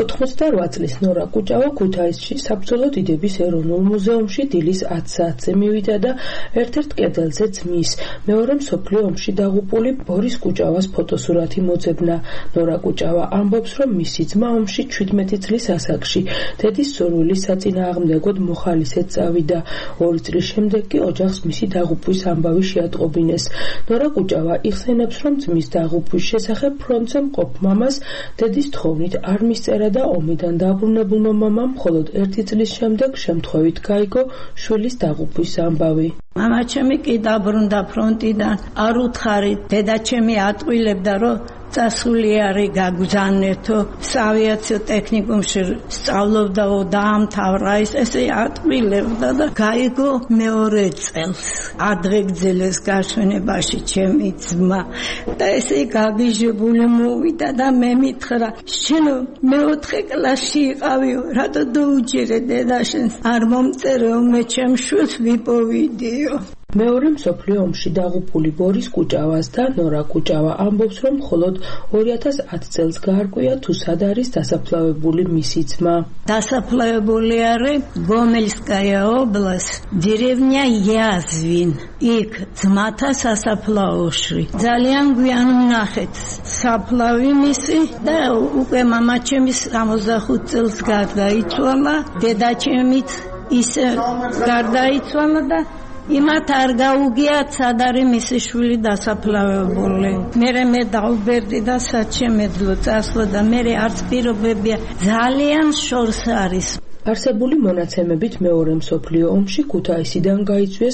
88 წლის ნორა კუჭავა ქუთაისში საბრძოლო დიდების ეროვნულ მუზეუმში დილის 10 საათზე მივიდა და ერთ-ერთ კედელზე ძმის მეორე მსოფლიო ომში დაღუპული ბორის კუჭავას ფოტოსურათი მოძებნა. ნორა კუჭავა ამბობს, რომ მისი ძმა ომში 17 წლის ასაკში დედის სურვილის საწინააღმდეგოდ მოხალისედ წავიდა. 2 წლის შემდეგ კი ოჯახს მისი დაღუპვის ამბავი შეატყობინეს. ნორა კუჭავა იხსენებს, რომ ძმის დაღუპვის შესახებ ფრონტზე მყოფ მამას დედის თხოვნით არ მისწერა და ომიდან დაბრუნებულმა მამამ მხოლოდ 1 წლის შემდეგ შემთხვევით გაიგო შვილის დაღუპვის ამბავი. მამა ჩემი კი დაბრუნდა ფრონტიდან, არ უთხარით, დედა ჩემი ატყვილებდა, რომ წასული არის გაგზავნეთო, საავიაციო ტექნიკუმში სწავლობდაო, დაამთავრა ესე ატყვილებდა და გაიგო მეორე წელს. ადრე გძელეს გაშვენებაში ჩემი ძმა და ესე გაგიჟებული მოვიდა და მე მითხრა, შენო მეოთხე კლასში იყავიო, რატო დაუჯერე დედაშენს, არ მომწერეო, მე ჩემ შვილს ვიპოვიდიო. მეორე მსოფლიო ომში დაღუპული ბორის კუჭავას და ნორა კუჭავა ამბობს, რომ მხოლოდ 2010 წელს გაარკვია თუ სად არის დასაფლავებული მისი ძმა. დასაფლავებული არის გომელსკაია ობლასტ, დერევნია იაზვინ. იქ ძმათა სასაფლაოში. ძალიან გვიან ვნახეთ საფლავი მისი და უკვე მამა ჩემი 65 წელს გარდაიცვალა, დედა ჩემიც ისე გარდაიცვალა და იმათ არ გაუგიათ სად არის მისი შვილი დასაფლავებული. მე დავბერდი და სად შემეძლო წასვლა და მე არც პირობებია, ძალიან შორს არის. არსებული მონაცემებით მეორე მსოფლიო ომში ქუთაისიდან გაიწვიეს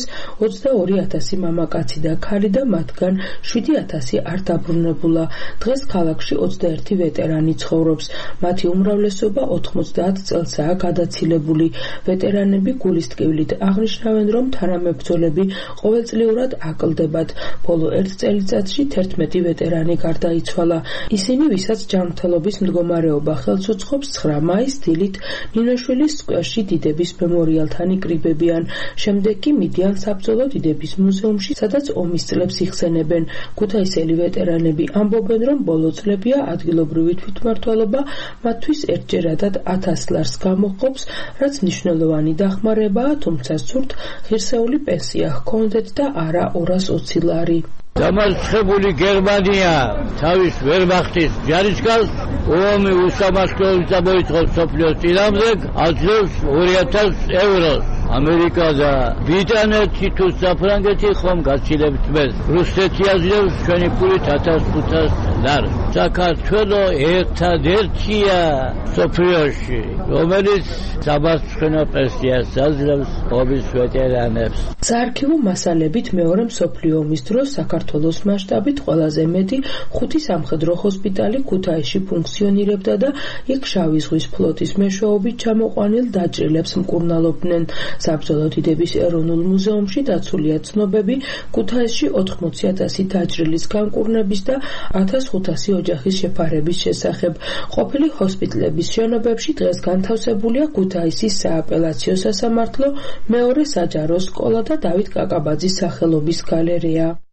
22,000 მამაკაცი და ქალი და მათგან 7,000 არ დაბრუნებულა. დღეს ქალაქში 21 ვეტერანი ცხოვრობს. მათი უმრავლესობა 90 წელსაა გადაცილებული. ვეტერანები გულის ტკივილით აღნიშნავენ, რომ თანამებრძოლები ყოველწლიურად აკლდებათ. ბოლო 1 წელიწადში 11 ვეტერანი გარდაიცვალა. ისინი, ვისაც ჯანმრთელობის მდგომარეობა ხელს უწყობს, 9 მაისს დილით ნინოშვილის სკვერში დიდების მემორიალთან იკრიბებიან. შემდეგ კი მიდიან საბრძოლო დიდების მუზეუმში, სადაც ომის წლებს იხსენებენ. ქუთაისელი ვეტერანები ამბობენ, რომ ბოლო წლებია ადგილობრივი თვითმმართველობა მათთვის ერთჯერადად 1000 ლარს გამოყოფს, რაც მნიშვნელოვანი დახმარებაა, თუმცა სურთ ღირსეული პენსია ჰქონდეთ და არა 220 ლარი. დამარცხებული გერმანია თავის ვერ მახდის ჯარისკაცს, ომი უსამართლობის მოითხოვს მსოფლიოს წინააღმდეგ, აძლევს 2000 ევროს. ამერიკა და ბრიტანეთი თუ საფრანგეთი ხომ გაცილებთ მეს. რუსეთი აძლევს ჩვენი ფულით 1500 ლარს. საქართველო ერთადერთია მსოფლიოში, რომელიც სამართლიანო პენსიას აძლევს ომის ვეტერანებს. საარქივო მასალებით მეორე მსოფლიო ომის დროს საქართველოს მასშტაბით ყველაზე მეტი 5 სამხედრო ჰოსპიტალი ქუთაისში ფუნქციონირებდა და იქ შავი ზღვის ფლოტის მეშვეობით ჩამოყვანილ დაჭრილებს მკურნალობდნენ. საბრძოლო დიდების ეროვნულ მუზეუმში დაცულია ცნობები ქუთაისში 80,000 დაჭრილის განკურნების და 1500 ოჯახის შეფარების შესახებ. ყოფილი ჰოსპიტლების შენობებში დღეს განთავსებულია ქუთაისის სააპელაციო სასამართლო, მეორე საჯარო სკოლა და დავით კაკაბაძის სახელობის გალერეა.